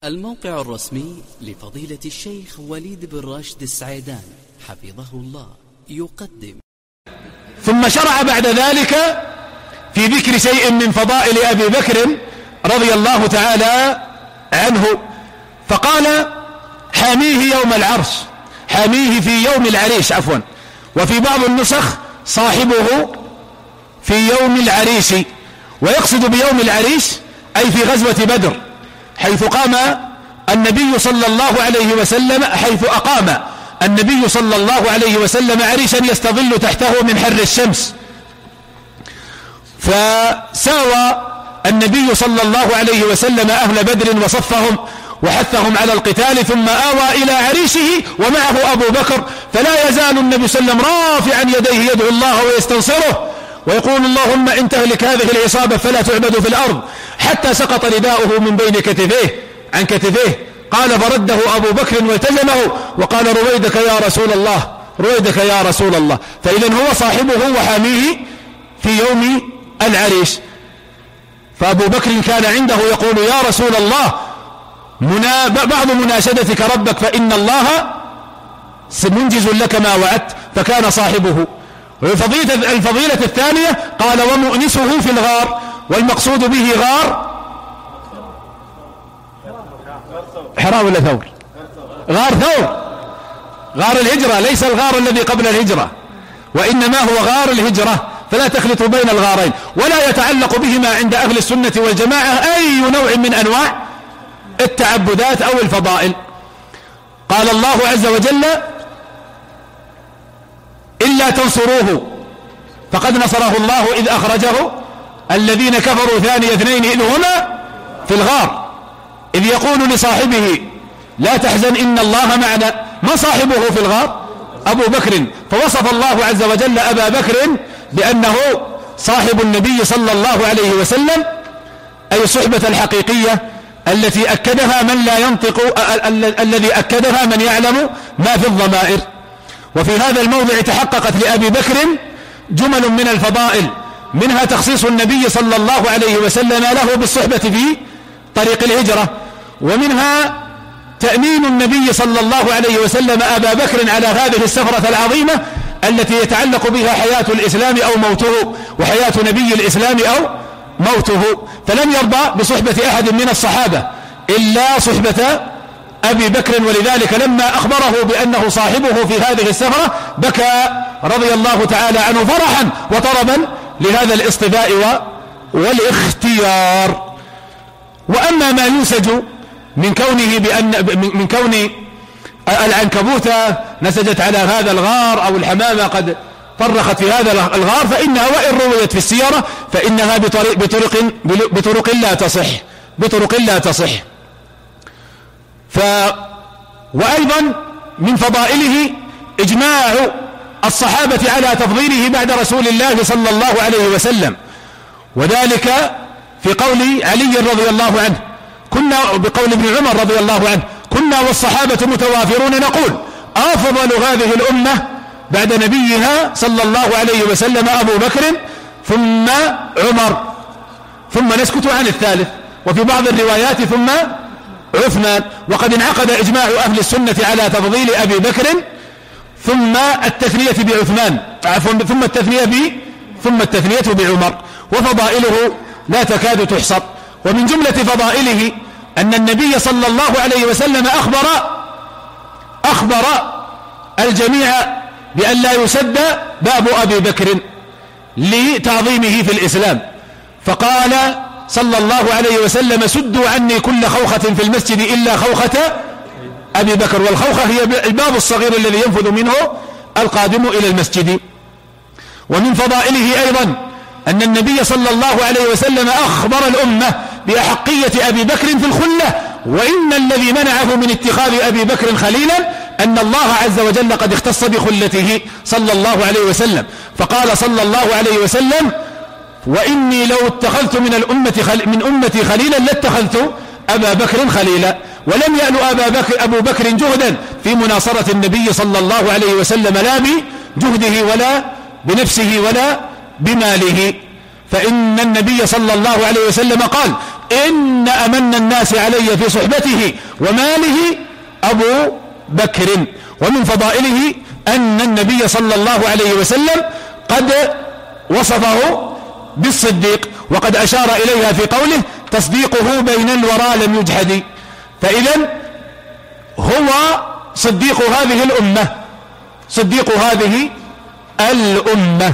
الموقع الرسمي لفضيلة الشيخ وليد بن راشد السعيدان حفظه الله يقدم. ثم شرع بعد ذلك في ذكر شيء من فضائل أبي بكر رضي الله تعالى عنه، فقال حاميه يوم العرش، حاميه في يوم العريش عفوا، وفي بعض النسخ صاحبه في يوم العريش، ويقصد بيوم العريش أي في غزوة بدر، حيث أقام النبي صلى الله عليه وسلم عريشا يستظل تحته من حر الشمس، فساوى النبي صلى الله عليه وسلم أهل بدر وصفهم وحثهم على القتال، ثم آوى إلى عريشه ومعه أبو بكر، فلا يزال النبي صلى الله عليه وسلم رافعا يديه يدعو الله ويستنصره ويقول اللهم إن تهلك هذه العصابة فلا تعبد في الأرض، حتى سقط رداؤه من بين كتفيه عن كتفيه، قال فرده أبو بكر والتزمه وقال رويدك يا رسول الله، رويدك يا رسول الله. فإذا هو صاحبه وحاميه في يوم العريش. فأبو بكر كان عنده يقول يا رسول الله بعض مناشدتك ربك فإن الله منجز لك ما وعدت، فكان صاحبه. الفضيلة الثانية قال ومؤنسه في الغار، والمقصود به غار حراء ولا ثور؟ غار ثور، غار الهجرة، ليس الغار الذي قبل الهجرة، وإنما هو غار الهجرة، فلا تخلط بين الغارين، ولا يتعلق بهما عند أهل السنة والجماعة أي نوع من أنواع التعبدات أو الفضائل. قال الله عز وجل إلا تنصروه فقد نصره الله إذ أخرجه الذين كفروا ثاني اثنين إذ هما في الغار إذ يقول لصاحبه لا تحزن إن الله معنا. ما صاحبه في الغار؟ أبو بكر، فوصف الله عز وجل أبا بكر بأنه صاحب النبي صلى الله عليه وسلم، أي الصحبة الحقيقية التي أكدها من لا ينطق، الذي أكدها من يعلم ما في الضمائر. وفي هذا الموضع تحققت لأبي بكر جمل من الفضائل، منها تخصيص النبي صلى الله عليه وسلم له بالصحبة في طريق الهجرة، ومنها تأمين النبي صلى الله عليه وسلم أبا بكر على هذه السفرة العظيمة التي يتعلق بها حياة الإسلام أو موته، وحياة نبي الإسلام أو موته. فلم يرضى بصحبة أحد من الصحابة إلا صحبة أبي بكر، ولذلك لما أخبره بأنه صاحبه في هذه السفرة بكى رضي الله تعالى عنه فرحا وطربا لهذا الاصطفاء والاختيار. وأما ما ينسج من كون العنكبوت نسجت على هذا الغار أو الحمامة قد فرخت في هذا الغار، فإنها وإن رويت في السيرة فإنها بطرق لا تصح. وأيضا من فضائله إجماع الصحابة على تفضيله بعد رسول الله صلى الله عليه وسلم، وذلك في قول علي رضي الله عنه، بقول ابن عمر رضي الله عنه كنا والصحابة متوافرون نقول أفضل هذه الأمة بعد نبيها صلى الله عليه وسلم أبو بكر ثم عمر، ثم نسكت عن الثالث، وفي بعض الروايات ثم عثمان. وقد انعقد إجماع أهل السنة على تفضيل أبي بكر ثم التثنية بعثمان ثم التثنية بعمر، وفضائله لا تكاد تحصر. ومن جملة فضائله أن النبي صلى الله عليه وسلم أخبر الجميع بأن لا يسد باب أبي بكر لتعظيمه في الإسلام، فقال صلى الله عليه وسلم سدوا عني كل خوخة في المسجد إلا خوخة أبي بكر، والخوخة هي الباب الصغير الذي ينفذ منه القادم إلى المسجد. ومن فضائله أيضا أن النبي صلى الله عليه وسلم أخبر الأمة بأحقية أبي بكر في الخلة، وإن الذي منعه من اتخاذ أبي بكر خليلا أن الله عز وجل قد اختص بخلته صلى الله عليه وسلم، فقال صلى الله عليه وسلم وإني لو اتخذت من أمتي خليلا لاتخذت أبا بكر خليلا. ولم يأل أبو بكر جهدا في مناصرة النبي صلى الله عليه وسلم، لا بجهده ولا بنفسه ولا بماله، فإن النبي صلى الله عليه وسلم قال إن أمن الناس علي في صحبته وماله أبو بكر. ومن فضائله أن النبي صلى الله عليه وسلم قد وصفه بالصديق، وقد أشار إليها في قوله تصديقه بين الورى لم يجحد. فإذن هو صديق هذه الأمة، صديق هذه الأمة.